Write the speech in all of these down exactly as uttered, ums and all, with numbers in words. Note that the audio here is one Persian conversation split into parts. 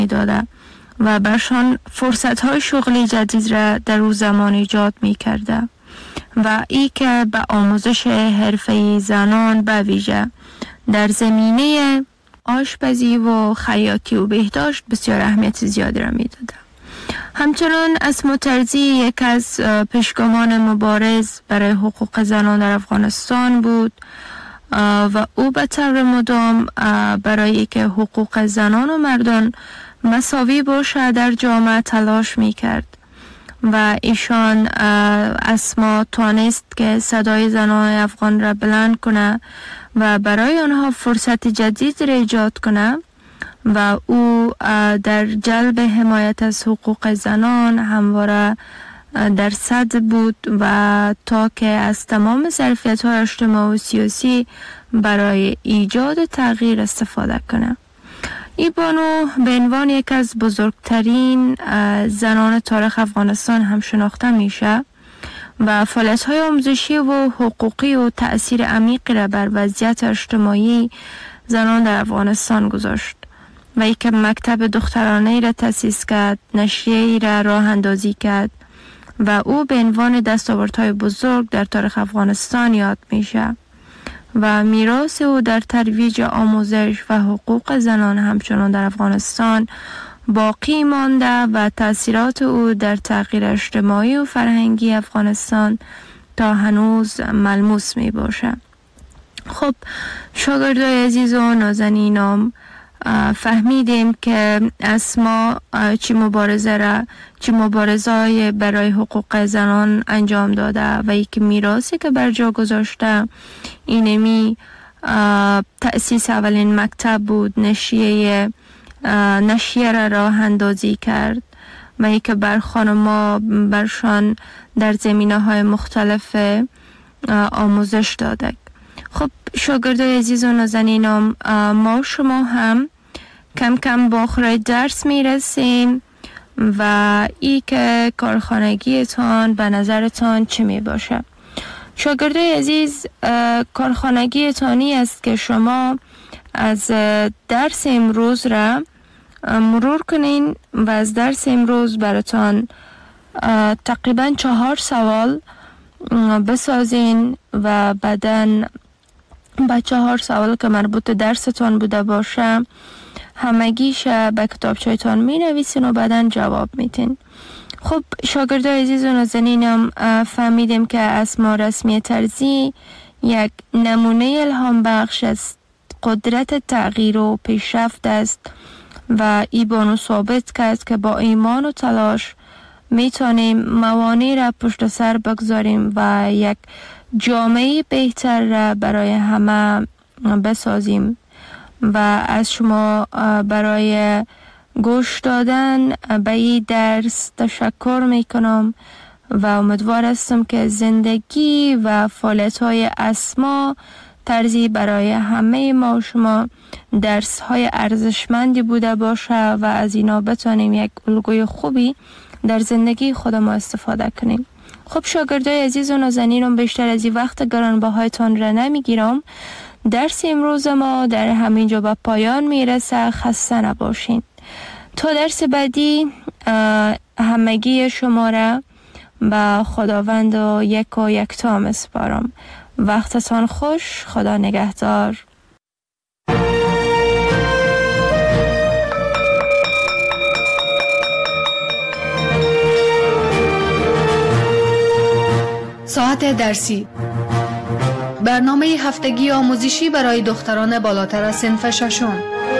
میداده و برشان فرصت‌های شغلی جدید را در روز زمان ایجاد می‌کرده و ای که به آموزش حرفه‌ای زنان به ویژه در زمینه آشپزی و خیاطی و بهداشت بسیار اهمیت زیادی را میداده. همچنان اسما ترزی یک از پیشگامان مبارز برای حقوق زنان در افغانستان بود و او به طور مدام برای که حقوق زنان و مردان مساوی باشه در جامعه تلاش میکرد و ایشان اسما توانست که صدای زنان افغان را بلند کنه و برای آنها فرصت جدید را ایجاد کنه و او در جلب حمایت از حقوق زنان همواره در صدر بود و تا که از تمام ظرفیت‌های اجتماعی و سیاسی برای ایجاد تغییر استفاده کنه. این بانو به عنوان یک از بزرگترین زنان تاریخ افغانستان هم شناخته میشه و فعالیت‌های آموزشی و حقوقی و تأثیر عمیقی را بر وضعیت اجتماعی زنان در افغانستان گذاشت و ای که مکتب دخترانه را تأسیس کرد، نشریه را راه اندازی کرد و او به عنوان دستاوردهای بزرگ در تاریخ افغانستان یاد میشه و میراث او در ترویج آموزش و حقوق زنان همچنان در افغانستان باقی مانده و تأثیرات او در تغییر اجتماعی و فرهنگی افغانستان تا هنوز ملموس می باشه. خب شاگردای عزیز و نازنینم، فهمیدیم که اسما چی مبارزه را چی مبارزه برای حقوق زنان انجام داده و یک میراثی که بر جا گذاشته اینمی تأسیس اولین مکتب بود، نشریه نشریه را راه اندازی کرد و یک بر خانما برشان در زمینه های مختلف آموزش داده. خب شاگردای عزیز و نازنینم، ما شما هم کم کم با آخر درس میرسیم و ای که کارخانگیتان به نظرتان چی می باشه؟ شاگردای عزیز، کارخانگیتانی است که شما از درس امروز را مرور کنین و از درس امروز براتان تقریبا چهار سوال بسازین و بعدن با چهار سوال که مربوط درستان بوده باشه همگیش به کتابچه‌تان می نویسین و بعدن جواب میتین. خب شاگردای عزیز و نازنینم، فهمیدیم که اسما رسمی ترزی یک نمونه الهام بخش است، قدرت تغییر و پیشرفت است و ای بانو ثابت کرد که با ایمان و تلاش میتونیم موانع را پشت سر بگذاریم و یک جامعه بهتر را برای همه بسازیم و از شما برای گوش دادن به این درس تشکر میکنم و امیدوار هستم که زندگی و فعالیت‌های اسما ترزی برای همه ما و شما درس های ارزشمندی بوده باشه و از اینا بتانیم یک الگوی خوبی در زندگی خود ما استفاده کنیم. خب شاگردای عزیز و نازنینم، بیشتر از این وقت گرانبهایتان را نمیگیرم. درس امروز ما در همینجا به پایان میرسه. خسته نباشین. تا درس بعدی همگی شما را به خداوند و یک و یکتا میسپارم. وقتتان خوش. خدا نگهدار. ساعت درسی، برنامه هفتگی آموزشی برای دختران بالاتر از صنف ششم.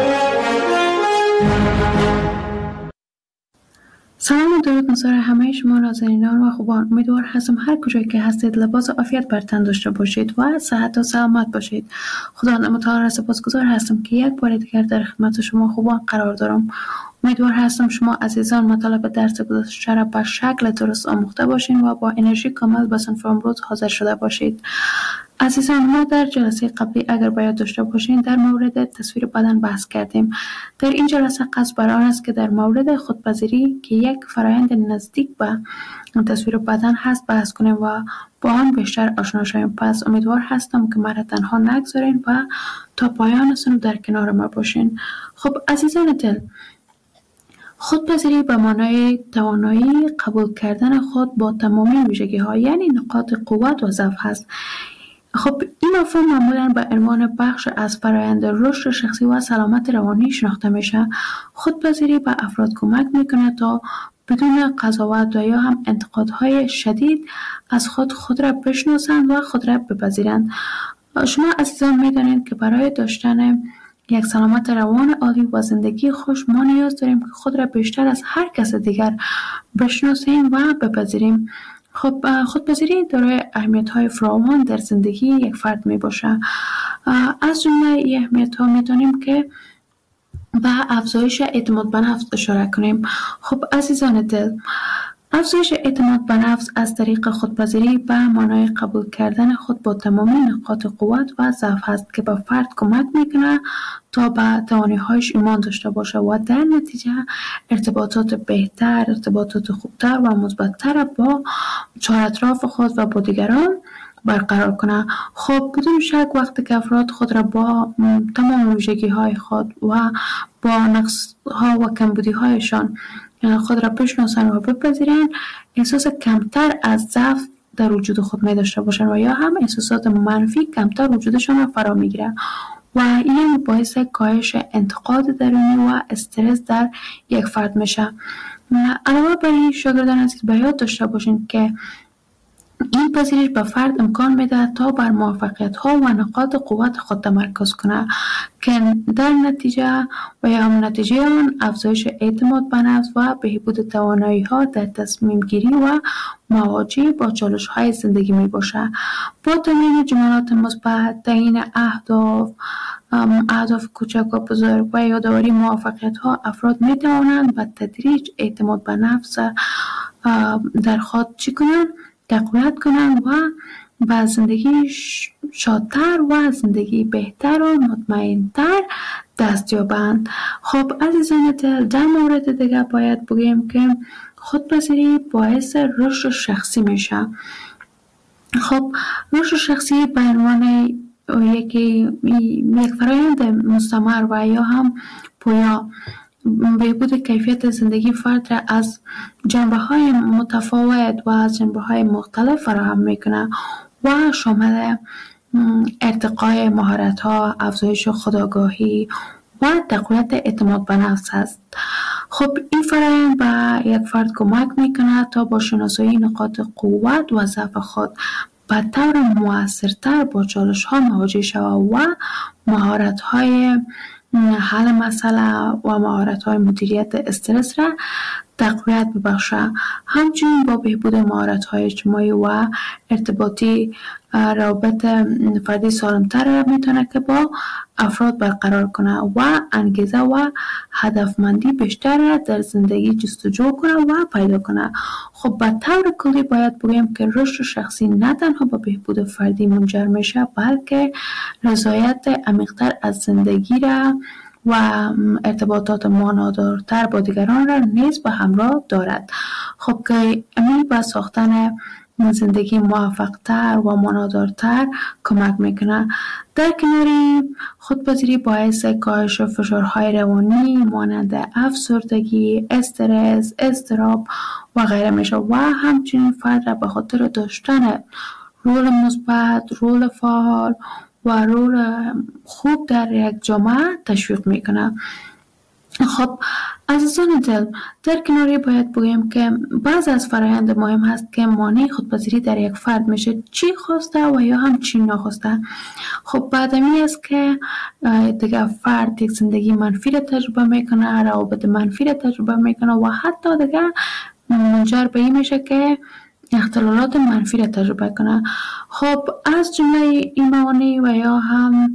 سلام و درود نصار همه شما نازنینان و خوبان. امیدوار هستم هر کجایی که هستید لباس عافیت بر تن داشته باشید و صحت و سلامت باشید. خدا متعال را سپاسگزار هستم که یک بار دیگر در خدمت شما خوبان قرار دارم. امیدوار هستم شما عزیزان مطالب درس گذشته را به شکل درست آموخته باشین و با انرژی کامل به صنف امروز حاضر شده باشید. عزیزان، ما در جلسه قبلی اگر باید داشته باشین در مورد تصویر بدن بحث کردیم. در این جلسه قصد بر آن است که در مورد خودپذیری که یک فرآیند نزدیک به تصویر بدن هست بحث کنیم و با آن بیشتر آشنا شویم. پس امیدوار هستم که مرا تنها نگذارین و تا پایان سنو در کنار ما باشین. خب عزیزان دل، خودپذیری به معنای توانایی قبول کردن خود با تمامی ویژگی ها، یعنی نقاط قوت و ضعف هست. خب این مفهوم معمولا به عنوان بخش از فرآیند رشد شخصی و سلامت روانی شناخته میشه. خودپذیری به افراد کمک میکنه تا بدون قضاوت و یا هم انتقادهای شدید از خود خود را بشناسند و خود را بپذیرند. شما عزیزان میدانید که برای داشتن یک سلامت روان عالی و زندگی خوش ما نیاز داریم که خود را بیشتر از هر کس دیگر بشناسیم و بپذیریم. خب خودپذیری دارای اهمیت‌های فراوان در زندگی یک فرد می باشه. از جمله این اهمیت‌ها می‌دانیم که به افزایش اعتماد به نفس اشاره کنیم. خب عزیزان دل، افزایش اعتماد به نفس از طریق خودپذیری به معنای قبول کردن خود با تمامی نقاط قوت و ضعف هست که به فرد کمک میکنه تا به توانایی‌هایش ایمان داشته باشه و در نتیجه ارتباطات بهتر، ارتباطات خوبتر و مثبت‌تر با چهار اطراف خود و با دیگران برقرار کنه. خب بدون شک وقتی که افراد خود را با تمام ویژگی‌های خود و با نقص‌ها و کمبودی‌هایشان خود را بشناسند و بپذیرند، احساس کمتر از ضعف در وجود خود می داشته باشند و یا هم احساسات منفی کمتر وجودشان را فرا می گیره و این باعث کاهش انتقاد درونی و استرس در یک فرد میشه. علاوه بر این شاگردان عزیز به یاد داشته باشید که این پذیرش به فرد امکان میده تا بر موفقیت ها و نقاط قوت خود تمرکز کنه که در نتیجه و یا هم نتیجه آن افزایش اعتماد به نفس و بهبود توانایی ها در تصمیم گیری و مواجهه با چالش های زندگی می باشه. با تمرین جملات مثبت، تعیین اهداف اهداف کوچک و بزرگ و یادآوری موفقیت ها افراد می توانند به تدریج اعتماد به نفس در خود چی کنند؟ تقویت کنند و به زندگی شادتر و زندگی بهتر و مطمئنتر دست یابند. خب عزیزان دل، در مورد دیگه باید بگیم که خودپذیری باعث رشد شخصی میشه. خب رشد شخصی به عنوان یکی یک فرآیند مستمر و یا هم پویا بهبود کیفیت زندگی فرد را از جنبه‌های متفاوت و از جنبه‌های مختلف فراهم می‌کنه و شامل ارتقای مهارت‌ها، افزایش خودآگاهی و تقویت اعتماد به نفس است. خب این فرآیند به یک فرد کمک می‌کنه تا با شناسایی نقاط قوت و ضعف خود به طور مؤثرتر با چالش‌ها مواجه شود و مهارت‌های حل مسئله و مهارت‌های مدیریت استرس را تقویت ببخشه. همچنین با بهبود مهارت‌های اجتماعی و ارتباطی روابط فردی سالم‌تر را میتونه که با افراد برقرار کنه و انگیزه و هدفمندی بیشتر را در زندگی جستجو کنه و پیدا کنه. خب به طور کلی باید بگیم که رشد شخصی نه تنها با بهبود فردی منجر میشه بلکه رضایت عمیق‌تر از زندگی را و ارتباطات معنادارتر با دیگران را نیز به همراه دارد. خب که امید به ساختن زندگی موفق‌تر و معنادارتر کمک میکنه. در کناری خودپذیری باعث کاهش فشارهای روانی مانند افسردگی، استرس، اضطراب و غیره میشه و همچنین فرد را به خاطر داشتن رول مثبت، رول فعال و رول خوب در یک جامعه تشویق میکنه. خب عزیزان دل، در کناری باید بگیم که بعض از فرآیند مهم هست که مانع خودپذیری در یک فرد میشه، چی خواسته و یا هم چی ناخواسته. خب بعد این است که دیگه فرد یک زندگی منفی را تجربه میکنه، روابط منفی را تجربه میکنه و حتی دیگه منجر به این میشه که اختلالات منفی را تجربه کنه. خب از جمله این موانع و یا هم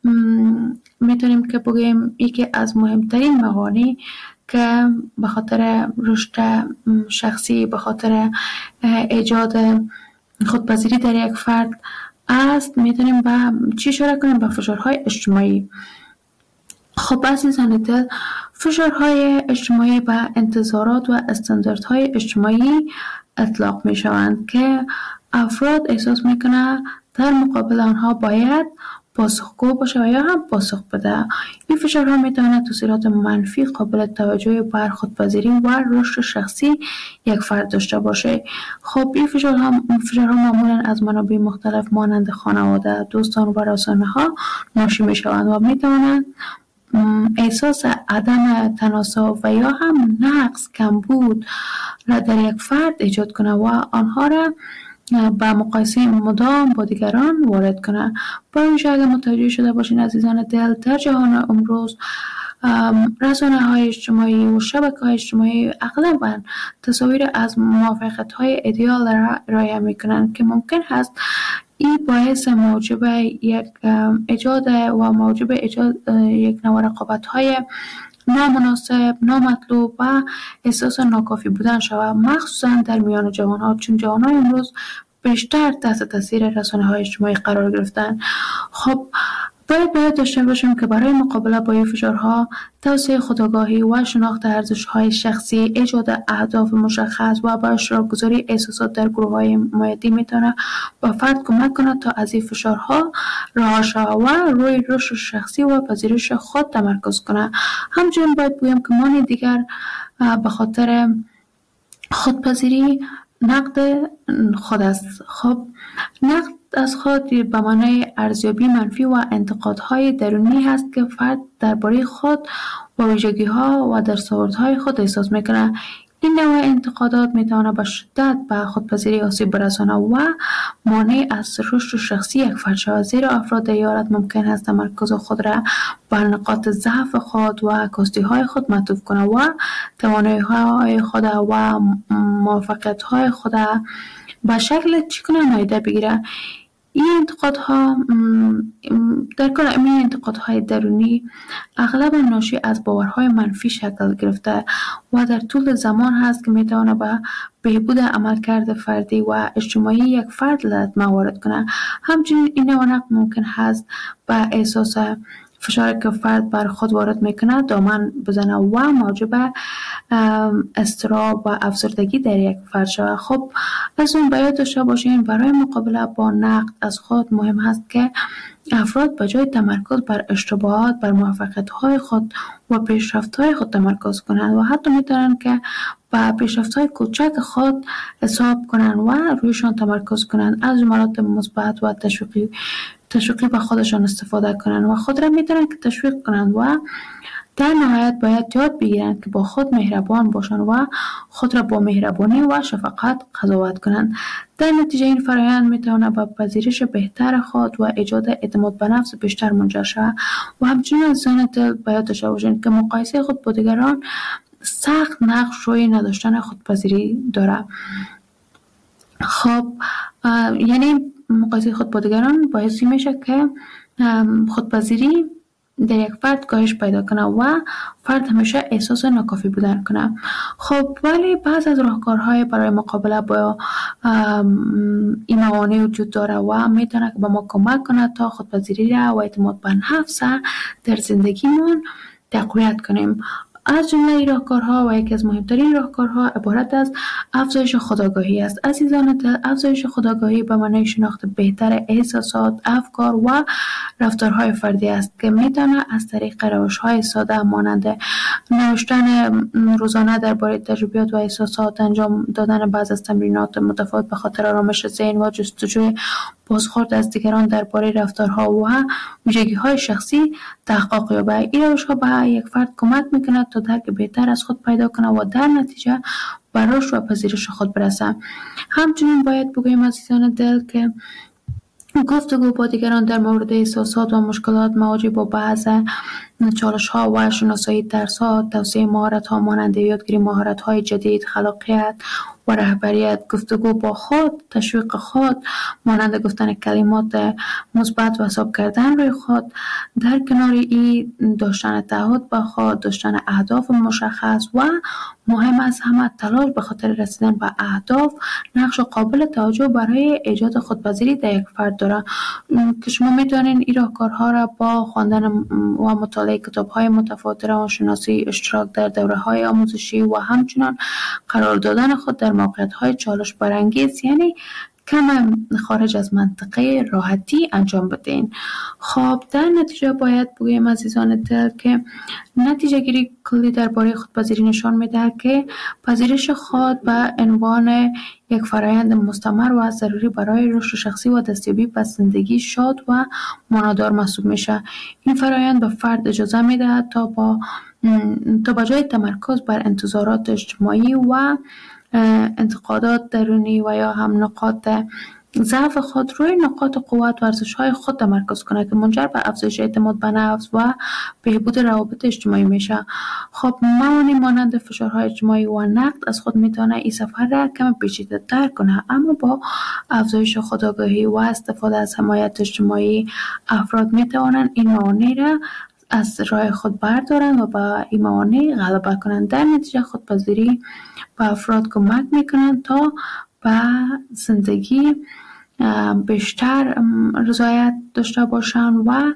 میتونیم که بگیم یکی از مهمترین موانع که به خاطر رشد شخصی، به خاطر ایجاد خودپذیری در یک فرد است، میتونیم به چی اشاره کنیم؟ به فشارهای اجتماعی. خب عزیزان دل، فشارهای اجتماعی به انتظارات و استانداردهای اجتماعی اطلاق می شوند که افراد احساس میکنه در مقابل آنها باید پاسخگو باشه و یا هم پاسخ بده. این فشارها میتواند تاثیرات منفی قابل توجه بر خودپذیری و رشد شخصی یک فرد داشته باشه. خب این فشارها فشارها معمولا از منابع مختلف مانند خانواده، دوستان و رسانه‌ها ناشی میشوند و میتوانند احساس عدم تناسب و یا هم نقص، کمبود را در یک فرد ایجاد کنه و آنها را با مقایسه مدام با دیگران وارد کنه. برای اینکه اگر متوجه شده باشین عزیزان دل، در جهان امروز رسانه های اجتماعی و شبکه های اجتماعی اغلبا تصاویر از موافقت های ایدئال را ارائه میکنند که ممکن هست این باعث موجب یک ایجاد و موجب ایجاد یک نوع رقابت های نامناسب، نامطلوب و احساس ناکافی بودن شود، مخصوصا در میان جوانها، چون جوانهای امروز بیشتر تحت تاثیر رسانه‌های اجتماعی قرار گرفتن. خب باید باید داشته باشیم که برای مقابله با این فشارها توسعه خودآگاهی و شناخت ارزش‌های شخصی، ایجاد اهداف مشخص و با اشتراک گذاری احساسات در گروه‌های حمایتی میتونه با فرد کمک کنه تا از این فشارها رها شود و روی رشد شخصی و پذیرش خود تمرکز کنه. همچنین باید بگویم که مانع دیگر به خاطر خودپذیری نقد خود است. خب نقد از خود به معنای ارزیابی منفی و انتقادهای درونی هست که فرد درباره خود و ویژگی‌ها و دستاوردهای خود احساس میکنه. این نوع انتقادات میتواند به شدت به خودپذیری آسیب برساند و مانع از رشد شخصی یک فرد شود، زیرا افراد در این حالت ممکن است تمرکز خود را بر نقاط ضعف خود و کاستی‌های خود معطوف کنند و توانایی‌های خود و موفقیت‌های خود به شکل چگونه نادیده بگیره. این انتقادها در کل این انتقادهای درونی اغلبا ناشی از باورهای منفی شکل گرفته و در طول زمان هست که میتونه به بهبود عملکرد فردی و اجتماعی یک فرد لطمه وارد کنه. همچنین این نوع نقد ممکن هست به احساس فشاری که فرد بر خود وارد میکنه دامن بزنه و موجب اضطراب و افسردگی در یک فرد شود. خب از اون باید داشته باشین برای مقابله با نقد از خود مهم هست که افراد به جای تمرکز بر اشتباهات بر موفقیت‌های خود و پیشرفت‌های خود تمرکز کنند و حتی میتونن که با پیشرفت‌های کوچک خود حساب کنند و رویشان تمرکز کنند، از جملات مثبت و تشویقی تشویقی به خودشان استفاده کنند و خود را میتونن که تشویق کنند و در نهایت باید یاد بگیرند که با خود مهربان باشند و خود را با مهربانی و شفقت قضاوت کنند. در نتیجه این فرآیند میتواند به پذیرش بهتر خود و ایجاد اعتماد به نفس بیشتر منجر شود. و همچنین از ذهن دل باید داشته باشند که مقایسه خود با دیگران سخت نقش روی نداشتن خودپذیری داره. خب یعنی مقایسه خود با دیگران باعثی میشه که خودپذیری در یک فرد کاهش پیدا کنه و فرد همیشه احساس ناکافی بودن کنه. خب ولی بعض از راهکارهای برای مقابله با این موانع وجود داره و میتونه که به ما کمک کنه تا خودپذیری را و اعتماد به نفس در زندگیمون تقویت کنیم. از جمله این راهکارها و یکی از مهمترین راهکارها عبارت از افزایش خودآگاهی است. عزیزان دل، افزایش خودآگاهی به معنای شناخت بهتر احساسات، افکار و رفتارهای فردی است که میتونه از طریق روش‌های ساده مانند نوشتن روزانه درباره تجربیات و احساسات، انجام دادن بعض از تمرینات متفاوت به خاطر آرامش ذهن و جستجوی بازخورد از دیگران درباره رفتارها و ویژگی‌های شخصی تحقق یابد. این روش‌ها به یک فرد کمک می‌کند تا درک بهتر از خود پیدا کنه و در نتیجه به رشد و پذیرش خود برسه. همچنین باید بگویم عزیزان دل که گفتگو با دیگران در مورد احساسات و مشکلات مواجه با بعض چالش‌ها و شناسایی ترس‌ها، توسعه مهارت‌ها مانند یادگیری مهارت‌های جدید، خلاقیت و رهبریت، گفتگو با خود، تشویق خود مانند گفتن کلمات مثبت و حساب کردن روی خود، در کنار این داشتن تعهد با خود، داشتن اهداف مشخص و مهم از همه تلاش به خاطر رسیدن به اهداف نقش قابل توجه برای ایجاد خودپذیری در یک فرد داره که شما میتونین این راهکارها را با خواندن و مطالعه کتاب‌های متفاوت روانشناسی، اشتراک در دوره‌های آموزشی و همچنین قرار دادن خود در موقعیت‌های چالش برانگیز یعنی کم خارج از منطقه راحتی انجام بدین. خب در نتیجه باید بگویم عزیزان دل که نتیجه گیری کلی درباره خودپذیری نشان میده که پذیرش خود به عنوان یک فرایند مستمر و ضروری برای رشد شخصی و دستیابی به زندگی شاد و معنادار محسوب میشه. این فرایند به فرد اجازه میده تا با تا به جای تمرکز بر انتظارات اجتماعی و انتقادات درونی و یا هم نقاط ضعف خود روی نقاط قوت و ارزش‌های خود تمرکز کنه که منجر به افزایش اعتماد به نفس و بهبود روابط اجتماعی میشه. خب موانع مانند فشارهای اجتماعی و نقد از خود میتونه این سفر را کم پیچیده‌تر کنه، اما با افزایش خودآگاهی و استفاده از حمایت اجتماعی افراد میتوانند این موانع را از راه خود بردارن و با این موانع غلبه کنند. در نتیجه خودپذیری به افراد کمک میکنند تا به زندگی بیشتر رضایت داشته باشن و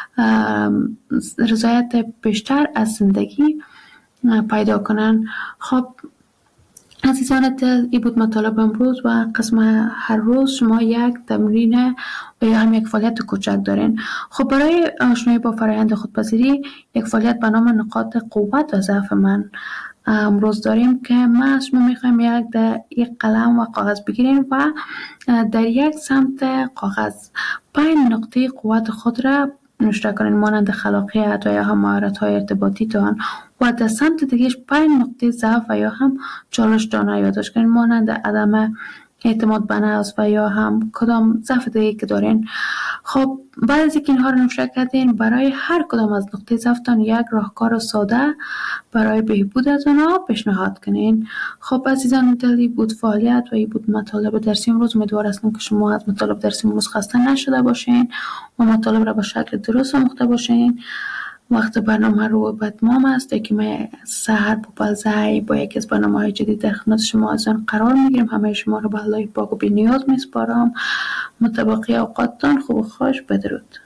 رضایت بیشتر از زندگی پیدا کنن. خب عزیزان دل، این بود مطالب امروز و قسم هر روز شما یک تمرین و یا هم یک فعالیت کوچک دارین. خب برای آشنایی با فرآیند خودپذیری یک فعالیت به نام نقاط قوت و ضعف من امروز داریم که ما از شما میخوایم یک در یک قلم و کاغذ بگیریم و در یک سمت کاغذ پنج نقطه قوت خود را نوشته کنین، مانند خلاقیت و یا هم مهارت‌های ارتباطی تان، و در سمت دیگهش پنج نقطه ضعف و یا هم چالش دانه یادداشت کنین، مانند عدم اعتماد به نفس و یا هم کدام ضعف دیگه که دارین. خب بعد از اینکه اینها رو نوشته کردین، برای هر کدام از نقطه ضعفتان یک راهکار ساده برای بهبود از اونها پیشنهاد کنین. خب عزیزان دلی بود فعالیت و این بود مطالب درسی امروز. امیدوار هستم که شما از مطالب درسی امروز خسته نشده باشین و مطالب را به شکل درست آموخته باشین. وقت برنامه رو به اتمام است که من سحر بوبلزای با یکی از برنامه‌های جدید در خدمت شما از آن قرار میگیرم. همه شما رو به الله پاک و بی‌نیاز میسپارم. متبقی اوقاتتان خوب و خوش. بدرود.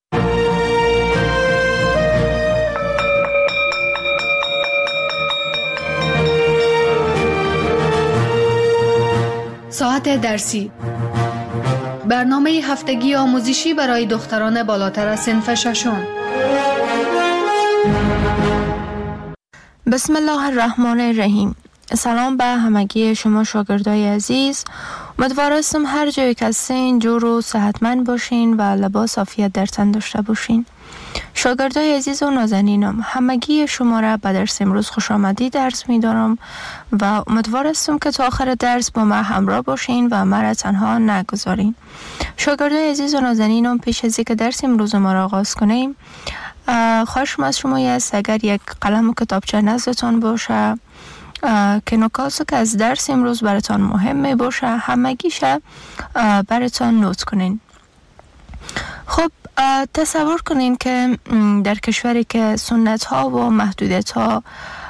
ساعت درسی، برنامه هفتگی آموزشی برای دختران بالاتر از صنف ششم. بسم الله الرحمن الرحیم. سلام به همگی شما شاگردای عزیز. امیدوار هستم هر جایی که هستین جور و صحتمند باشین و لباس عافیت در تن داشته باشین. شاگردای عزیز و نازنینم، همگی شما را به درس امروز خوش آمدید درس می دارم و امیدوار هستم که تا آخر درس با ما همراه باشین و ما را تنها نگذارین. شاگردای عزیز و نازنینم، پیش از اینکه درس امروز ما را آغاز کنیم، خواهشم از شما است اگر یک قلم و کتابچه نزدتان باشه که نکاتی که از درس امروز براتان مهم می باشه همگیشه براتان نوت کنین. خب تصور کنین که در کشوری که سنت ها و محدودیت ها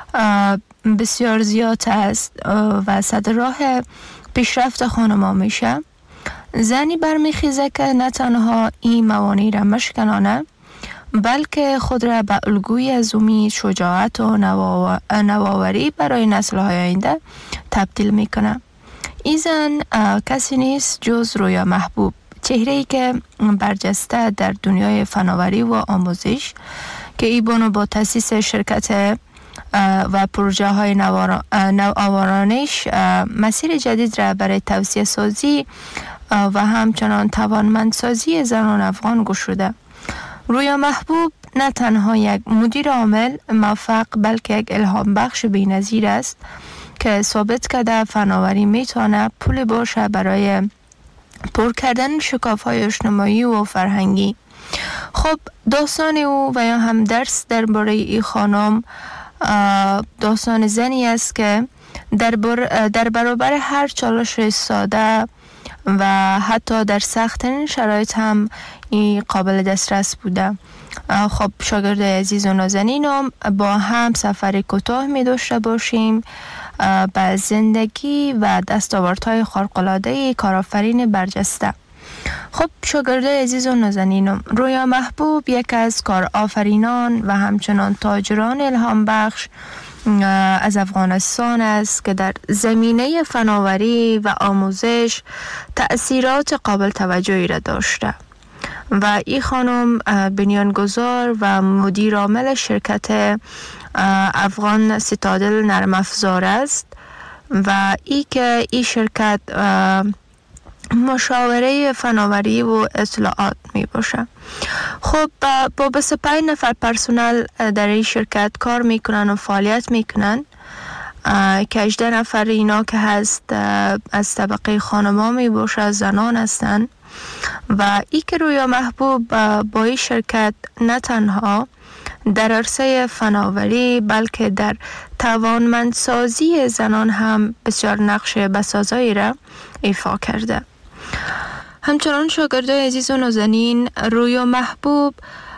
بسیار زیاد است و صد راه پیشرفت خانما میشه، زنی برمیخیزه که نه تنها این موانع را مشکنانه بلکه خود را به الگوی از امید، شجاعت و نوآوری برای نسل‌های آینده تبدیل میکنه. این زن کسی نیست جز رویا محبوب، چهره‌ای که برجسته در دنیای فناوری و آموزش که ای بانو با تأسیس شرکت و پروژه های نوآورانش مسیر جدید را برای توسعه سازی و همچنان توانمندسازی زنان افغان گشوده. رویا محبوب نه تنها یک مدیر عامل موفق بلکه یک الهام بخش بی‌نظیر است که ثابت کرده فناوری میتونه پول باشه برای پر کردن شکاف‌های اجتماعی و فرهنگی. خب داستان او و یا هم درس درباره این خانم داستان زنی است که در, بر در برابر هر چالش ساده و حتی در سخت‌ترین شرایط هم این قابل دسترس بوده. خب شاگرد عزیز و نازنینم، با هم سفر کوتاه می داشته باشیم به زندگی و دستاوردهای خارق‌العاده کارآفرین برجسته. خب شاگرد عزیز و نازنینم، رویا محبوب یک از کارآفرینان و همچنان تاجران الهام بخش از افغانستان است که در زمینه فناوری و آموزش تأثیرات قابل توجهی را داشته و این خانم بنیانگذار و مدیر عامل شرکت افغان سیتادل نرم افزار است و ای که این شرکت مشاوره فناوری و اطلاعات می باشه. خب با بیست و پنج نفر پرسنل در این شرکت کار میکنن و فعالیت میکنن که هجده نفر اینا که هست از طبقه خانما می باشه، زنان هستن و ای که رویا محبوب با این شرکت نه تنها در عرصه فناوری بلکه در توانمندسازی زنان هم بسیار نقش بسازایی را ایفا کرده. همچنان شاگردای عزیز و نازنین، رویا محبوب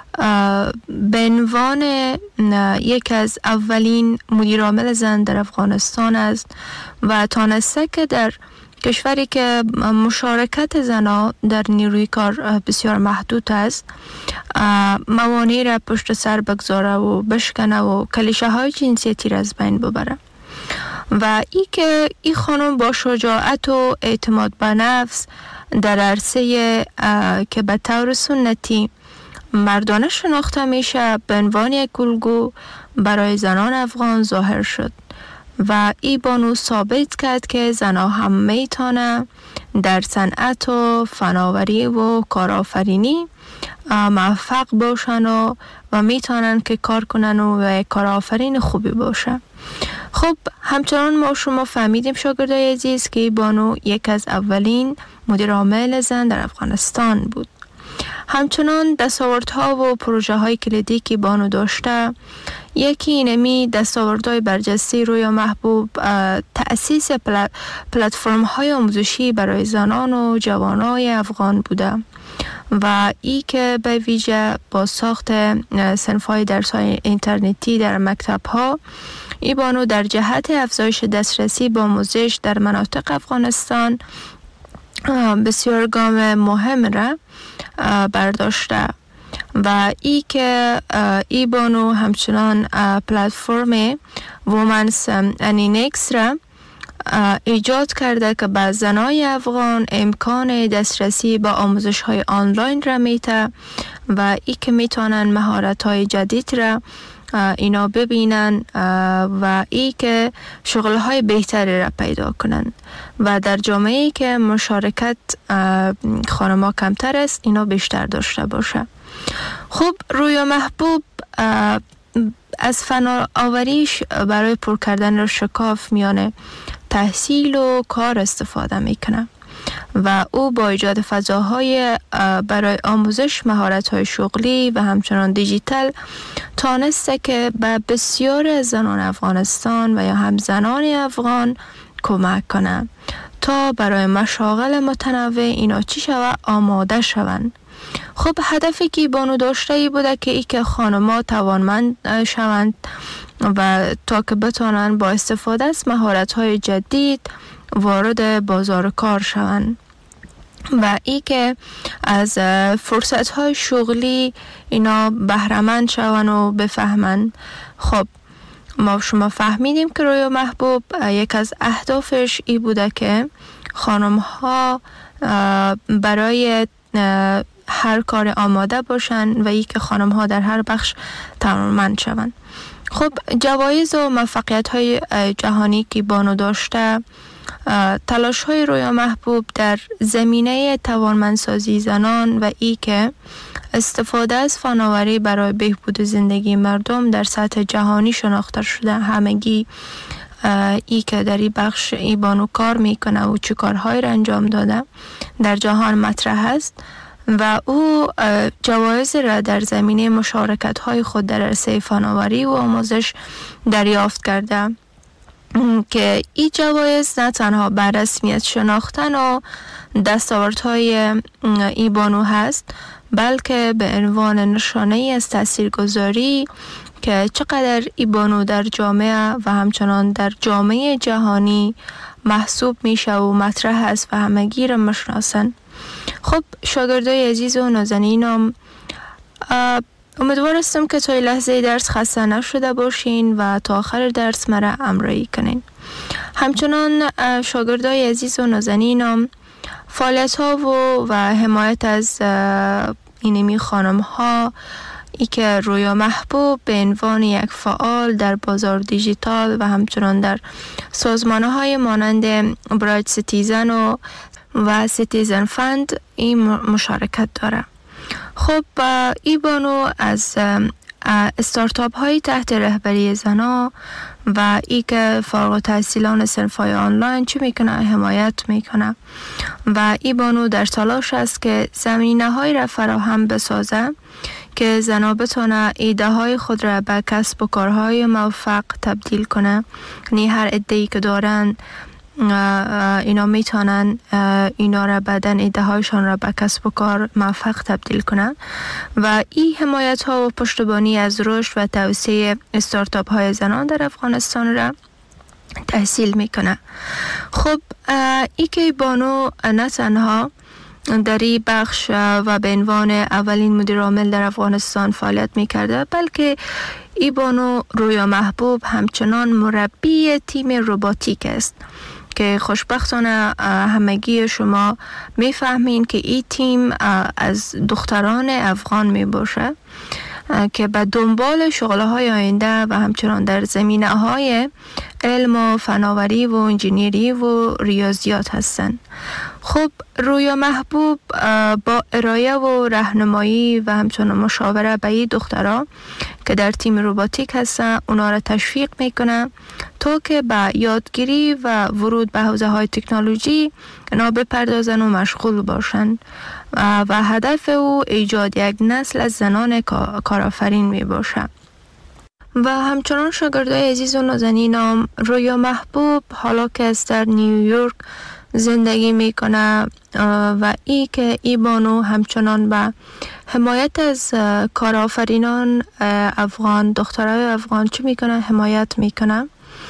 به عنوان یک از اولین مدیر عامل زن در افغانستان است و تانسته که در کشوری که مشارکت زنان در نیروی کار بسیار محدود است موانع را پشت سر بگذاره و بشکنه و کلیشه های جنسیتی را از بین ببره و ای که این خانم با شجاعت و اعتماد به نفس در عرصه که به طور سنتی مردانه شناخته میشه به عنوان یک الگو برای زنان افغان ظاهر شد و ای بانو ثابت کرد که زنها هم میتونه در صنعت و فناوری و کارآفرینی موفق باشن و, و میتونن که کار کنن و کارآفرین خوبی باشه. خب همچنان ما شما فهمیدیم شاگردای عزیز که ای بانو یک از اولین مدیر عامل زن در افغانستان بود. همچنان دستاوردها و پروژه های کلیدی که بانو داشته، یکی اینمی دستاوردهای برجسته رویا محبوب تأسیس پلتفرم های آموزشی برای زنان و جوانای افغان بوده و ای که به ویژه با ساخت صنف های درس های اینترنتی در مکتب ها ای بانو در جهت افزایش دسترسی به آموزش در مناطق افغانستان بسیار گام مهم را برداشته و ای که ای بانو همچنان پلتفرم وومنز انینکس را ایجاد کرده که به زنای افغان امکان دسترسی به آموزش های آنلاین را میته و ای که میتونن مهارت های جدید را اینا ببینن و ای که شغل های بهتری را پیدا کنن و در جامعه‌ای که مشارکت خانم‌ها کمتر است اینا بیشتر داشته باشه. خب رویا محبوب از فناوریش برای پر کردن شکاف میان تحصیل و کار استفاده میکنه و او با ایجاد فضاهای برای آموزش مهارت‌های شغلی و همچنان دیجیتال تانسته که به بسیار زنان افغانستان و یا هم زنان افغان کمک کنه تا برای مشاغل متنوع اینا چی شود آماده شوند. خب هدفی که بانو داشته ای بوده که ای که خانم‌ها توانمند شوند و تا که بتونن با استفاده از مهارت‌های جدید وارد بازار کار شوند و ای که از فرصت‌های شغلی اینا بهره‌مند شوند و بفهمند. خب ما شما فهمیدیم که رویا محبوب یک از اهدافش ای بوده که خانم‌ها برای هر کار آماده باشن و ای که خانم‌ها در هر بخش توانمند شوند. خب جوایز و موفقیت‌های جهانی که بانو داشته، تلاش های رویا محبوب در زمینه توانمندسازی زنان و ای که استفاده از فناوری برای بهبود زندگی مردم در سطح جهانی شناخته شده. همگی ای که در این بخش ای بانو کار میکنه و چه کارهای را انجام داده در جهان مطرح است و او جوایز را در زمینه مشارکت های خود در عرصه فناوری و آموزش دریافت کرده که این جوایز نه تنها بر رسمیت شناختن و دستاوردهای ای بانو هست بلکه به عنوان نشانه از تاثیرگذاری که چقدر ای بانو در جامعه و همچنان در جامعه جهانی محسوب میشه و مطرح است و همگی را میشناسن. خب شاگردای عزیز و نازنینم، امیدوار هستم که تا لحظه درس خسته نشده باشین و تا آخر درس مرا همراهی کنین. همچنان شاگردای عزیز و نازنینم، فعالیت ها و, و حمایت از اینمی خانم ها ای که رویا محبوب به عنوان یک فعال در بازار دیجیتال و همچنان در سازمان های مانند برایت سیتیزن و و سیتیزن فند این مشارکت داره. خب ای بانو از استارتاپ های تحت رهبری زنا و ای که فارغ التحصیلان صنف‌های آنلاین چی میکنه؟ حمایت میکنه و ای بانو در تلاش است که زمینه های را فراهم بسازه که زنا بتونه ایده های خود را به کسب و کارهای موفق تبدیل کنه. یعنی هر ایده‌ای که دارن اینا میتونن اینا را بعدن ایده هایشان را به کسب و کار موفق تبدیل کنن و این حمایت ها و پشتیبانی از رشد و توسعه استارتاپ های زنان در افغانستان را تحصیل میکنه. خب ای که بانو نه تنها در این بخش و به عنوان اولین مدیر عامل در افغانستان فعالیت میکرده، بلکه ای بانو رویا محبوب همچنان مربی تیم روباتیک است که خوشبختانه همگی شما میفهمین که این تیم از دختران افغان می باشه که به دنبال شغله های آینده و همچنان در زمینه های علم و فناوری و انجینیری و ریاضیات هستند. خب رویا محبوب با ارائه و راهنمایی و همچنان مشاوره به این دخترها که در تیم روباتیک هستن اونا را تشویق میکنه تا که به یادگیری و ورود به حوزه های تکنولوژی اونا بپردازن و مشغول باشن و هدف او ایجاد یک نسل از زنان کارآفرین می باشه. و همچنان شاگردای عزیز و نازنینم، رویا محبوب حالا که از در نیویورک زندگی میکنه و ای که ای بانو همچنان به حمایت از کارآفرینان افغان، دخترای افغان چی میکنه؟ حمایت میکنه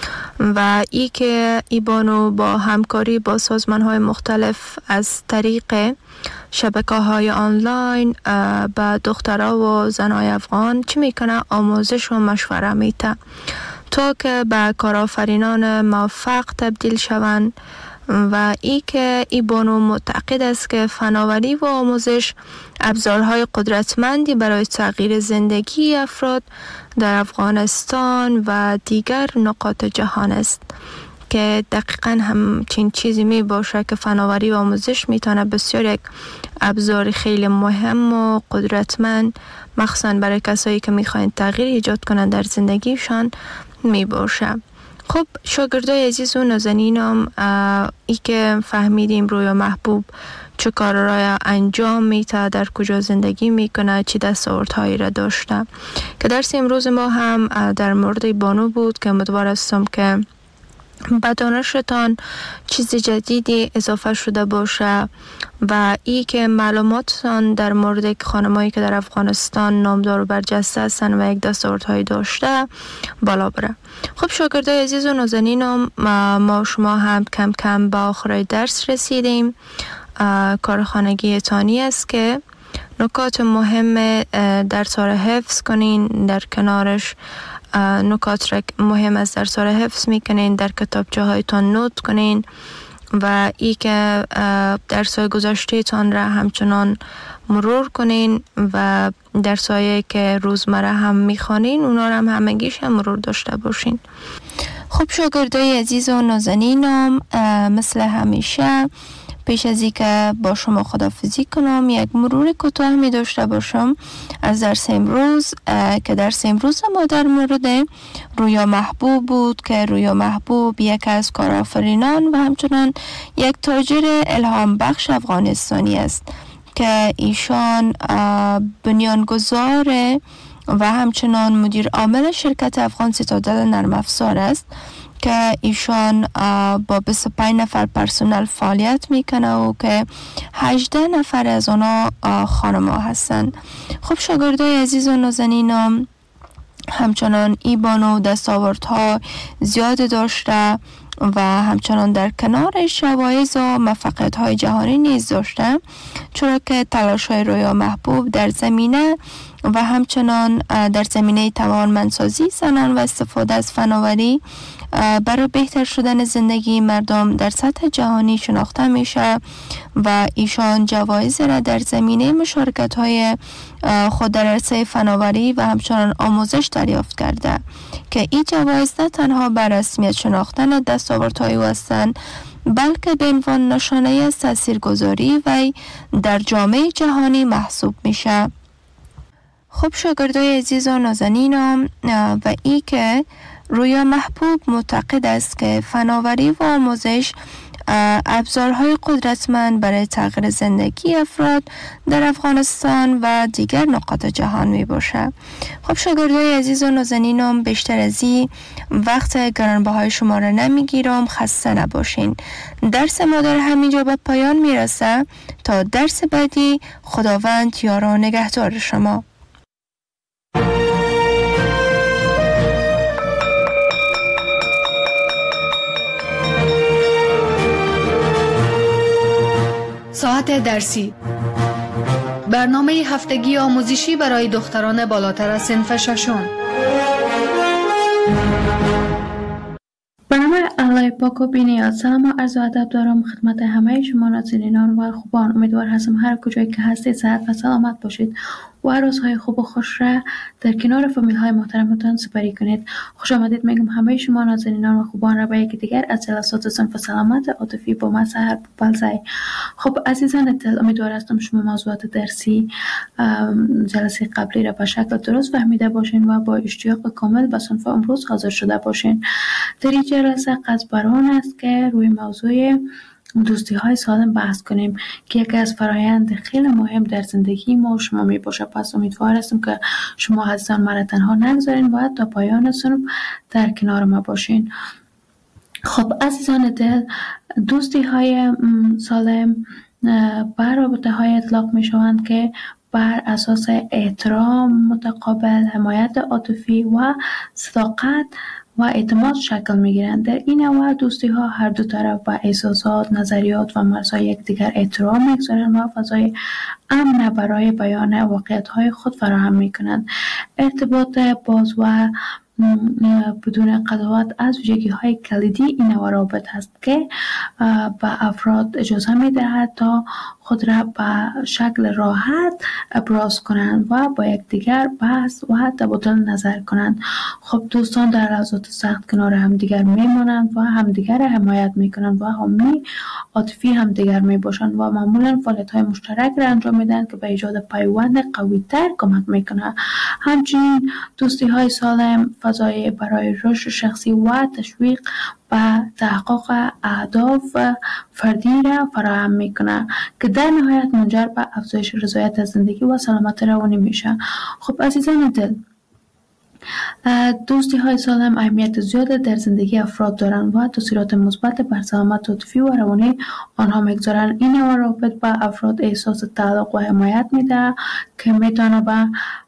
و ای که ای بانو با همکاری با سازمان های مختلف از طریق شبکه های آنلاین به دخترها و زنای افغان چی میکنه؟ آموزش و مشوره میده تا که به کارآفرینان موفق تبدیل شوند و ای که ای بانو معتقد است که فناوری و آموزش ابزارهای قدرتمندی برای تغییر زندگی افراد در افغانستان و دیگر نقاط جهان است که دقیقاً همچین چیزی می باشه که فناوری و آموزش میتونه بسیار یک ابزار خیلی مهم و قدرتمند مخصوصاً برای کسایی که میخواین تغییر ایجاد کنن در زندگیشان می باشه. خب شاگردای عزیز و نازنینم، ای که فهمیدیم رویا محبوب چه کار را انجام میده، در کجا زندگی میکنه، چی دستاوردهایی را داشته، که درس امروز ما هم در مورد بانو بود که امیدوار هستم که به دانشتان چیز جدیدی اضافه شده باشه و ای که معلوماتتان در مورد خانمایی که در افغانستان نامدار و برجسته هستن و یک دستاوردهایی داشته بالا بره. خب شاگردای عزیز و نازنینم، ما شما هم کم کم به آخرای درس رسیدیم. کار خانگی تانی است که نکات مهم درس را حفظ کنین، در کنارش نکات را مهم از درس را حفظ میکنین، در کتابچه هایتان نوت کنین و ای که درس های گذشته تان را همچنان مرور کنین و درس هایی که روزمره هم میخوانین اونا را هم همگیش هم مرور داشته باشین. خب شاگردای عزیز و نازنینم، مثل همیشه پیش از این که با شما خداحافظی کنم یک مرور کوتاه می داشته باشم از درس امروز که درس امروز ما در مورد رویا محبوب بود که رویا محبوب یک از کارآفرینان و همچنان یک تاجر الهام بخش افغانستانی است که ایشان بنیانگذار و همچنان مدیر عامل شرکت افغان سیتادل نرم افزار است که ایشان با بیست و پنج نفر پرسنل فعالیت میکنه و که هجده نفر از اونا خانم‌ها هستند. خب شاگردای عزیز و نازنینم، همچنان ای بانو دستاوردها زیاد داشته و همچنان در کنارش جوایز و موفقیت‌های جهانی نیز داشته، چرا که تلاش‌های رویا محبوب در زمینه و همچنان در زمینه توانمندسازی زنان و استفاده از فناوری برای بهتر شدن زندگی مردم در سطح جهانی شناخته میشه و ایشان جوایز را در زمینه مشارکت‌های خود در عرصه فناوری و همچنان آموزش دریافت کرده که این جوایز نه تنها بر رسمیت شناختن دستاوردهای او هستند، بلکه به عنوان نشانه از تاثیرگذاری و در جامعه جهانی محسوب میشه. خب شاگردای عزیز و نازنینم، و ای که رویا محبوب معتقد است که فناوری و آموزش ابزارهای قدرتمند برای تغییر زندگی افراد در افغانستان و دیگر نقاط جهان می باشه. خب شاگردای عزیز و نازنینم، بیشتر از این وقت گرانبهای شما را نمیگیرم، خسته نباشین. درس ما در همینجا به پایان میرسه. تا درس بعدی، خداوند یار و نگهدار شما. ساعت درسی، برنامه هفتگی آموزشی برای دختران بالاتر از صنف ششم. برنامه الله پاک و بی‌نیاز. سلام و عرض ادب دارم خدمت همه شما ناظرینان و خوبان. امیدوار هستم هر کجایی که هستید صحت و سلامت باشید و روزهای خوب و خوش را در کنار فامیل های محترمتان سپری کنید. خوش آمدید میگم همه شما ناظرینان و خوبان را به یکی دیگر از جلسات صنف سلامت عاطفی با من سحر پوپلزی. خب عزیزان دل، امیدوار هستم شما موضوعات درسی جلسه قبلی را به شکل درست فهمیده باشین و با اشتیاق کامل به صنف امروز حاضر شده باشین. در این جلسه قصد بر آن است که روی موضوع دوستی های سالم بحث کنیم که یکی از فرایند خیلی مهم در زندگی ما و شما می باشه. پس امیدوار هستم که شما عزیزان مرا تنها نگذارین و تا پایان صنف در کنار ما باشین. خب عزیزان دل، دوستی های سالم بر رابطه های اطلاق می شوند که بر اساس احترام متقابل، حمایت عاطفی و صداقت و اعتماد شکل می‌گیرند. در این نوع دوستی ها هر دو طرف با احساسات، نظریات و مرزهای یکدیگر احترام می‌گذارند و فضای امن برای بیان واقعیت‌های خود فراهم می‌کنند. ارتباط باز و بدون قضاوت از ویژگی‌های کلیدی این نوع روابط است که به افراد اجازه می‌دهد تا خود را به شکل راحت ابراز کنند و با یکدیگر بحث و تبادل نظر کنند. خب دوستان در لحظات سخت کنار همدیگر میمانند و همدیگر را حمایت میکنند و حامی عاطفی همدیگر میباشند و معمولا فعالیت‌های مشترک را انجام میدن که به ایجاد پیوند قوی‌تر کمک میکنه. همچنین دوستی‌های سالم فضای برای رشد شخصی و تشویق و تحقق اهداف فردی را فراهم میکنه که در نهایت منجر به افزایش رضایت از زندگی و سلامت روانی میشه. خب عزیزان دل، دوستی های سالم اهمیت زیاد در زندگی افراد دارند و تاثیرات مثبت بر سلامت عاطفی و روانی آنها میگذارند. این نوع روابط به افراد احساس تعلق و حمایت میده که میتونه به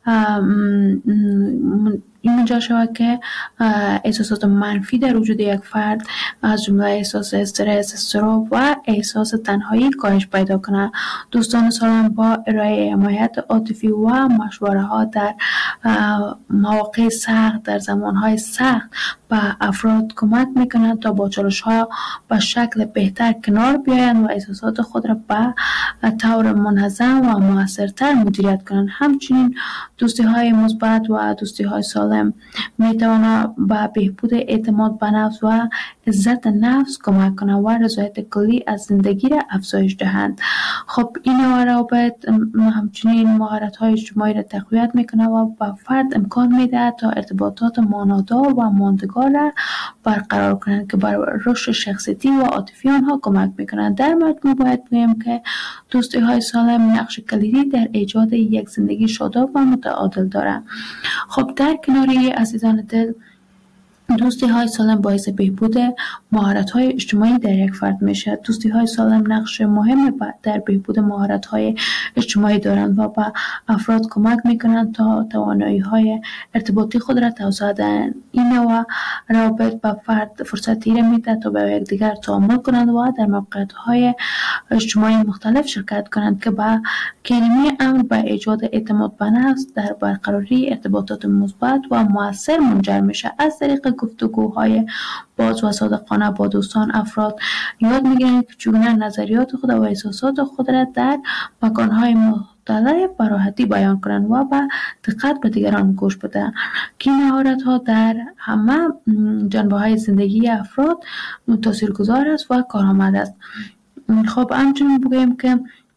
این منجر شود که احساسات منفی در وجود یک فرد از جمله احساس استرس، اضطراب و احساس تنهایی کاهش پیدا کنه. دوستان سالم با ارائه حمایت عاطفی و مشوره ها در مواقع سخت، در زمانهای سخت به افراد کمک میکنند تا با چالش ها به شکل بهتر کنار بیایند و احساسات خود را به طور منظم و موثرتر مدیریت کنند. همچنین دوستی های مثبت و دوستی های سالم میتواند به بهبود اعتماد به نفس و عزت نفس کمک کنند و رضایت کلی از زندگی را افزایش دهند. خب این نوع روابط همچنین مهارت های اجتماعی را تقویت میکنه و به فرد امکان میده تا ارتباطات مانادار و ماندگار را برقرار کنند که بر رشد شخصیتی و عاطفی آنها کمک میکنند. در مجموع باید بگویم که دوستی های سالم نقش کلیدی در ایجاد یک زندگی شاداب و متعادل دارند. خب در کنار عزیزان دل، دوستی های سالم باعث بهبود مهارت های اجتماعی در یک فرد میشه. دوستی های سالم نقش مهم در بهبود مهارت های اجتماعی دارند و به افراد کمک میکنند تا توانایی های ارتباطی خود را توسعه دهند. این نوع روابط به فرد فرصتی را میده تا با یکدیگر تعامل کنند و در موقعیت های اجتماعی مختلف شرکت کنند که با کلمه امر به ایجاد اعتماد به نفس در برقراری ارتباطات مثبت و مؤثر منجر میشه. از طریق گفتگوهای باز و صادقانه با دوستان افراد یاد میگیرند که چگونه نظریات خود و احساسات خود را در مکانهای مختلف به راحتی بیان کنند و با دقت به دیگران گوش بدهند که این مهارت‌ها در همه جنبه‌های زندگی افراد تاثیرگذار است و کارآمد است. خب همچنین بگویم که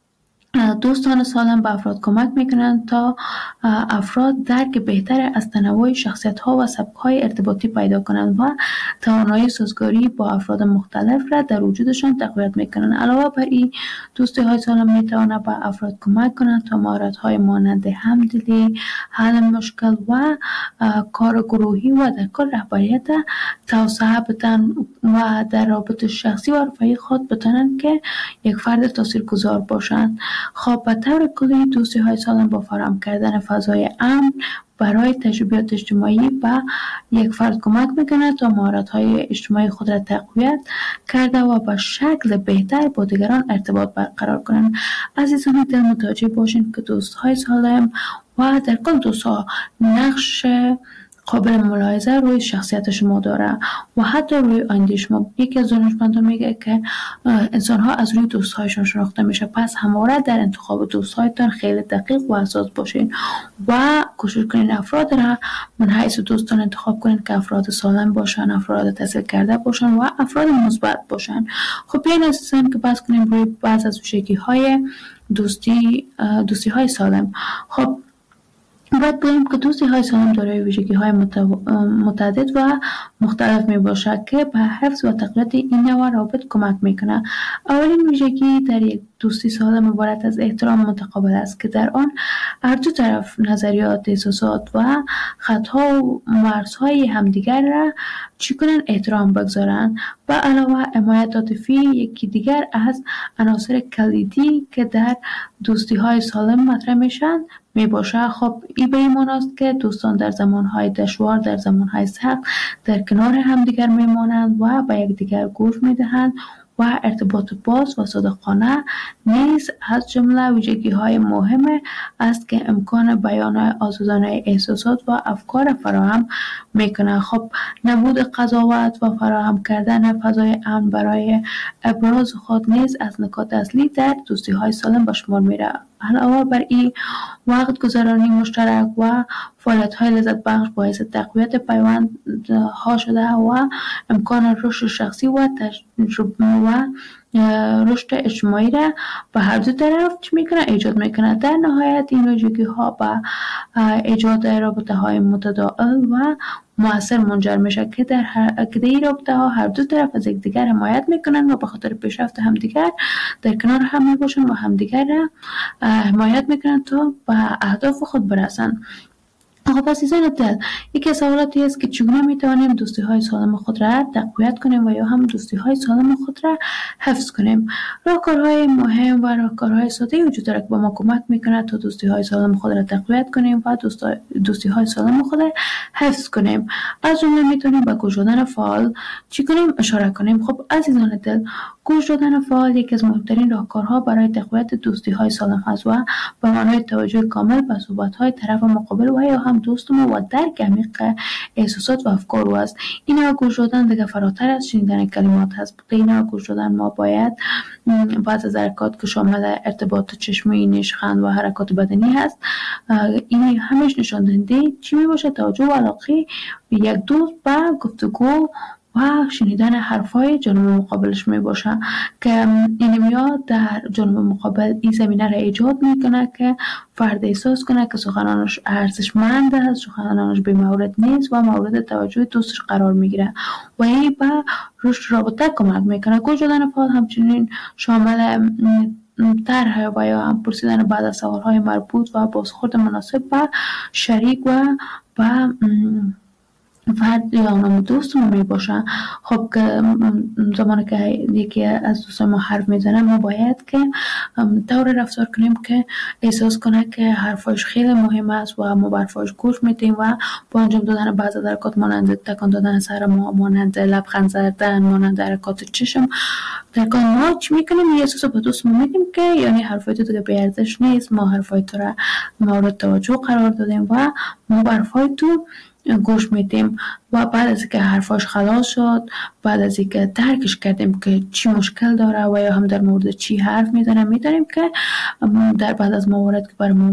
دوستان سالم به افراد کمک میکنند تا افراد درک بهتر از تنوع شخصیت ها و سبک های ارتباطی پیدا کنند و توانایی سازگاری با افراد مختلف را در وجودشان تقویت میکنند. علاوه بر این، دوستی های سالم میتواند به افراد کمک کنند تا مهارت های مانند همدلی، حل مشکل و کار گروهی و در کل رهبریت توسعه بدن و در رابطه شخصی و رفاقی خود بتوانند که یک فرد تاثیرگذار باشند. خب به طور کلی دوستی های سالم با فراهم کردن فضای امن برای تجربیات اجتماعی به یک فرد کمک میکنه تا مهارت های اجتماعی خود را تقویت کرده و به شکل بهتر با دیگران ارتباط برقرار کنند. عزیزان دل متوجه باشین که دوست های سالم و در کل دوست ها نقش قابل ملاحظه روی شخصیت شما داره و حتی روی آینده شما. یکی از دانشمندان میگه که انسان ها از روی دوست هایشان شناخته میشه، پس همواره در انتخاب دوست هایتان خیلی دقیق و حساس باشین و کوشش کنین افراد را من حیث دوستان انتخاب کنین که افراد سالم باشن، افراد تحصیل کرده باشن و افراد مثبت باشن. خب بیاین عزیزان که بحث کنیم روی بعض از ویژگی های دوستی دوستی های سالم. خب باید بگیم که دوستی های سالم دارای ویژگی های متعدد و مختلف می باشد که به حفظ و تقویت این نوع روابط کمک میکنه. اولین ویژگی در یک دوستی سالم عبارت از احترام متقابل است که در آن هر دو طرف نظریات، احساسات و خطها و مرزهای همدیگر را چی کنن احترام بگذارن. به علاوه حمایت عاطفی یکی دیگر از عناصر کلیدی که در دوستی های سالم مطرح میشن می باشه. خب این به این معنی است که دوستان در زمانهای دشوار، در زمانهای سخت در کنار همدیگر میمانند و به یکدیگر گوش میدهند و ارتباط باز و صادقانه نیز از جمله ویژگی های مهم است که امکان بیان آزادانه احساسات و افکار فراهم میکنه. خب نبود قضاوت و فراهم کردن فضای امن برای ابراز خود نیز از نکات اصلی در دوستی های سالم به شمار میره. علاوه بر این، وقت گذرانی مشترک و فعالیت های لذت بخش باعث تقویت پیوند ها شده و امکان رشد شخصی و تجربه و رشد اجتماعی را به هر دو طرف چی میکنه ایجاد میکنه. در نهایت این ویژگی ها به ایجاد رابطه های متداول و مؤثر منجر میشه که در هر که در این رابطه ها هر دو طرف از یکدیگر حمایت میکنن و به خاطر پیشرفت همدیگر در کنار هم میباشن و همدیگر را حمایت میکنن تا به اهداف خود برسن. خب عزیزان دل، یکی از سوالاتی است که چگونه میتوانیم دوستی های سالم خود را تقویت کنیم و یا هم دوستی های سالم خود را حفظ کنیم. راهکارهای مهم و راهکارهای ساده وجود دارد که به ما کمک میکند تا دوستی های سالم خود را تقویت کنیم و دوستی های سالم خود را حفظ کنیم. از جمله میتونیم به گوش دادن فعال چی کنیم اشاره کنیم. خب عزیزان دل، گوش دادن فعال یکی از مهمترین راهکارها برای تقویت دوستی های سالم است و به معنای توجه کامل به صحبت های طرف مقابل و یا هم دوست ما و درک عمیق احساسات و افکار او است. این نوع گوش دادن دیگه فراتر از شنیدن کلمات هست. این نوع گوش دادن ما باید بعض از حرکات که شامل ارتباط چشمی، نیشخند و حرکات بدنی هست، این همش نشان دهنده چی می باشه؟ توجه و علاقه یک دوست به گفتگو و شنیدن حرفای جانب مقابلش می باشه که این میاد در جانب مقابل این زمینه را ایجاد میکنه که فرد احساس کنه که سخنانش ارزشمند است، سخنانش بی مورد نیست و مورد توجه دوستش قرار میگیره و این به رشد رابطه کمک میکنه. گوش دادن فعال همچنین شامل طرح و یا هم پرسیدن بعد از سوالهای مربوط و بازخورد مناسب به شریک و به فرد یا نام دوست ما می باشه. خب که زمانی که یکی از دوستان ما حرف میزنه ما باید که طور رفتار کنیم که احساس کنه که حرفاش خیلی مهم است و ما برفاش گوش میدیم و با انجام دادن بعض حرکات مانند تکان دادن سر ما، مانند لبخند زدن، مانند حرکات چشم تکان ما چی میکنیم؟ یه احساس به دوست میدیم که یعنی حرفای تو دیگه بی ارزش نیست، ما حرفای تو را مورد توجه قرار دادیم و ما برفای تو گوش میدیم. و بعد از اینکه حرفاش خلاص شد، بعد از اینکه درکش کردیم که چی مشکل داره و یا هم در مورد چی حرف میزنه، میدونیم که در بعد از موارد که برای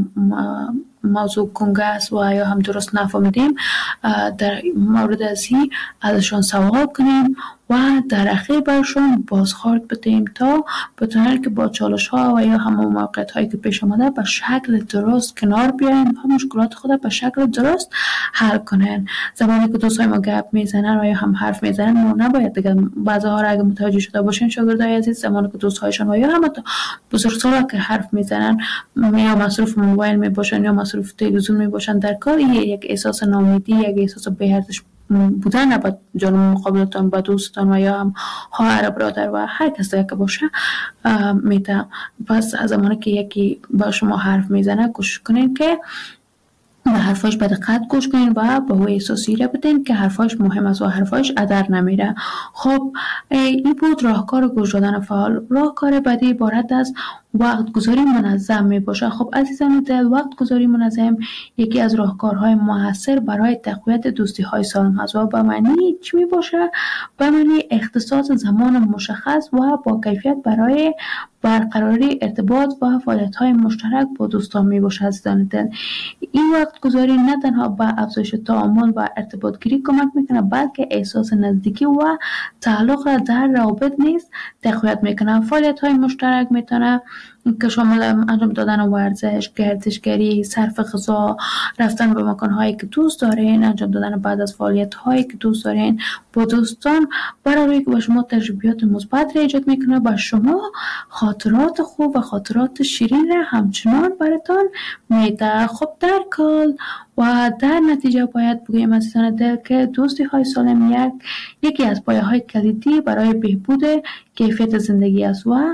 موضوع کنگه است و یا هم درست نفهمیدیم در مورد ازی ازشان سوال کنیم و در اخیر برشون بازخورد بدیم تا بتونن که با چالش ها و یا همون موقعیت هایی که پیش آمده به شکل درست کنار بیاین و مشکلات خود به شکل درست حل کنن. زمانی که دوستای ما گپ میزنن و یا هم حرف میزنن ما نباید دیگه بعضی ها را اگه متوجه شده باشین شاگردای عزیز، زمانی که دوستایشان و یا هم بزرگسالا که حرف میزنن یا مصروف موبایل میباشن یا مصروف تلویزیون میباشن در کار، یک احساس ناامیدی، یک احساس بی‌ارزش بودن با جانب مقابلتان، با دوستان و یا هم خواهر برادر و هر کس دیگه که باشه میده. پس از زمانی که یکی با شما حرف میزنه کوشش کنین که به حرفاش به دقت گوش کنین و به او احساسی را بدین که حرفاش مهم است و حرفاش ادر نمیره. خب این بود راهکار گوش دادن فعال. راهکار بعدی عبارت از وقت گذاری منظم می باشه. خب عزیزان دل، وقت گذاری منظم یکی از راهکارهای موثر برای تقویت دوستی های سالم است و به معنی چی می باشه؟ به معنی اختصاص زمان مشخص و با کیفیت برای برقراری ارتباط و فعالیت های مشترک با دوستان می باشه. عزیزان دل، این وقت گذاری نه تنها به افزایش تعامل و ارتباط گیری کمک میکنه بلکه احساس نزدیکی و تعلق را در روابط نیز تقویت میکنه. فعالیت های مشترک میتونه که شامل انجام دادن ورزش، گردشگری، صرف غذا، رفتن به مکان‌هایی که دوست دارین، انجام دادن بعد از فعالیت‌هایی که دوست دارین با دوستان، برای که به شما تجربیات مثبت را ایجاد میکنه، با شما خاطرات خوب و خاطرات شیرین را همچنان براتون میده. خب در کل و در نتیجه باید بگویم عزیزان دل که دوستی های سالم یک یکی از پایه های کلیدی برای بهبود کیفیت زندگی است و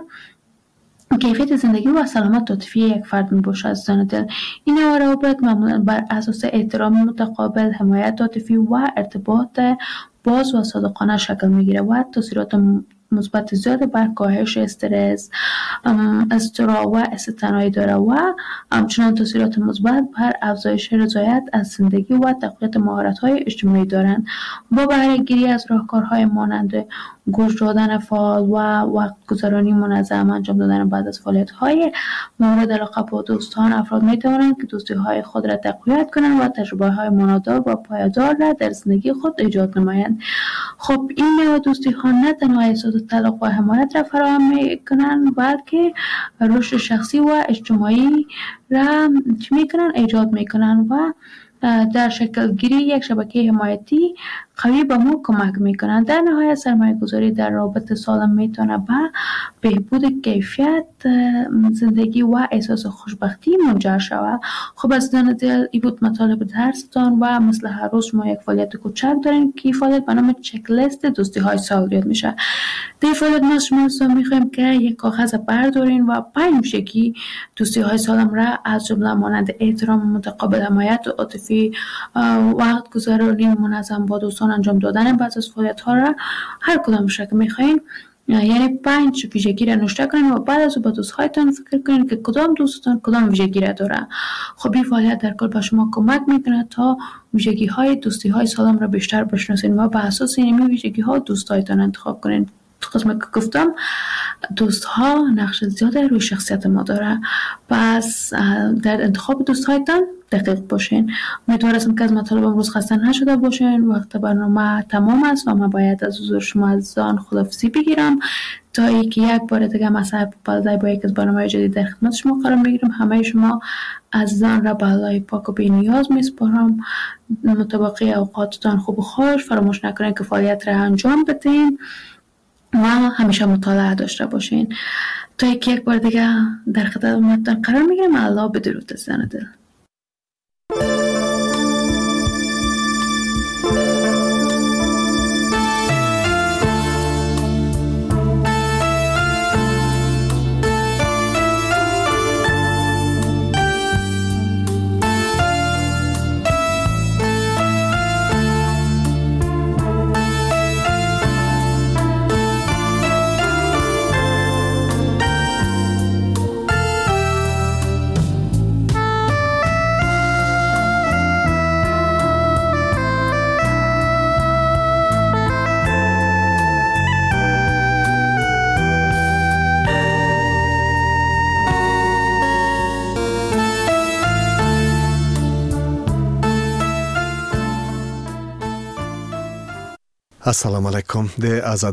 کیفیت زندگی و سلامت عاطفی یک فرد می باشد. عزیزان دل، این روابط معمولا بر اساس احترام متقابل، حمایت عاطفی و ارتباط باز و صادقانه شکل می گیره و تاثیرات مثبت زیاد بر کاهش استرس، اضطراب و استثنایی داره و همچنان تاثیرات مثبت بر افزایش رضایت از زندگی و تقویت مهارت‌های اجتماعی دارند. با بهره گیری از راهکارهای مانند گوش دادن فعال و وقت گذرانی منظم، انجام دادن بعد از فعالیت‌های مورد علاقه با دوستان، افراد می‌توانند که دوستی‌های خود را تقویت کنند و تجربه‌های مانادار و پایدار را در زندگی خود ایجاد نمایند. خب این نوع دوستی‌ها نه تنها احساس تعلق و حمایت را فراهم می‌کنند بلکه رشد شخصی و اجتماعی را می‌کنند ایجاد می‌کنند و در شکل گیری یک شبکه حمایتی قوی به ما کمک میکنند. در نهایت سرمایه گذاری در رابطه سالم میتونه به بهبود کیفیت زندگی و احساس خوشبختی منجر شود. خب از دان دل این بود مطالب درستان و مثل هر روز ما یک فعالیت کوچک داریم که فعالیت به نام چک لیست دوستی های سال یاد میشه. در فعالیت ما شما میخوایم که یک کاغذ بردارین و پنج شکی دوستی های سالم را از جمله مانند احترام متقابل، حمایت عاطفی، وقت گذرانی منظم با دوستان، انجام دادن بعض از فعالیت ها را هر کدام شکل میخواین، یعنی پنج ویژگی را نوشته کنین و بعد از او با دوستهایتان فکر کنین که کدام دوستتان کدام ویژگی را داره. خب این فعالیت در کل به شما کمک میکنه تا ویژگی های دوستی های سالم را بیشتر بشناسین و به اساس این ویژگی ها دوستهایتان انتخاب کنین. قسمت که گفتم دوست ها نقش زیاده روی شخصیت ما داره، پس در انتخاب دوست هایتان دقیق باشین. امیدوارم که از مطالب امروز خسته نشده باشین. وقت برنامه تمام است و من باید از حضور شما عزیزان خداحافظی بگیرم تا اینکه یک بار دیگه مساعد پالدای با یک از برنامه جدید در خدمت شما قرار بگیرم. همه شما عزیزان را به الله پاک و بی نیاز میسپارم. مطابق اوقاتتان خوب و خوش، فراموش نکنید که فعالیت را انجام بدین و همیشه مطالعه داشته باشین. تا یک بار دیگه در خدمتتان قرار میگیرم. الله بدرود عزیزان دل. assalomu alaykum de az